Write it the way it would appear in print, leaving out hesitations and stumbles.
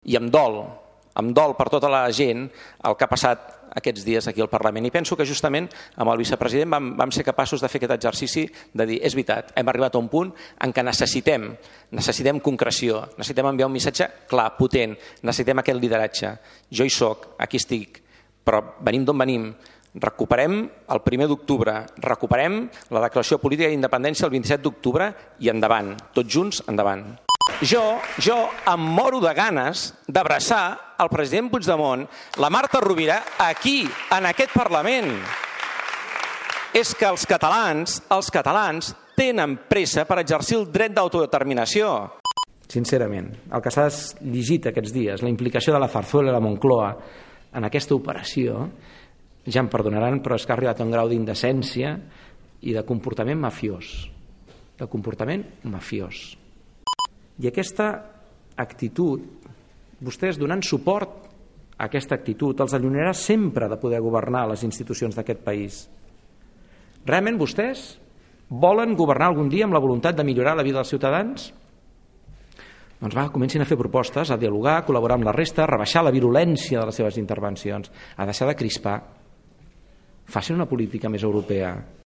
i em dol per tota la gent el que ha passat aquests dies aquí al Parlament. I penso que justament amb el vicepresident vam ser capaços de fer aquest exercici de dir, és veritat, hem arribat a un punt en què necessitem concreció, necessitem enviar un missatge clar, potent, necessitem aquest lideratge. Jo hi soc, aquí estic, però venim d'on venim. Recuperem el 1 d'octubre, recuperem la declaració política d'independència el 27 d'octubre i endavant, tots junts, endavant. Jo em moro de ganes d'abraçar el president Puigdemont, la Marta Rovira, aquí, en aquest Parlament. És que els catalans tenen pressa per exercir el dret d'autodeterminació. Sincerament, el que s'ha llegit aquests dies, la implicació de la Zarzuela i la Moncloa en aquesta operació, ja em perdonaran, però és que ha arribat a un grau d'indecència i de comportament mafiós. I aquesta actitud, vostès donant suport a aquesta actitud, els allunyarà sempre de poder governar les institucions d'aquest país. Realment vostès volen governar algun dia amb la voluntat de millorar la vida dels ciutadans? Doncs comencin a fer propostes, a dialogar, a col·laborar amb la resta, a rebaixar la virulència de les seves intervencions, a deixar de crispar. Facin una política més europea.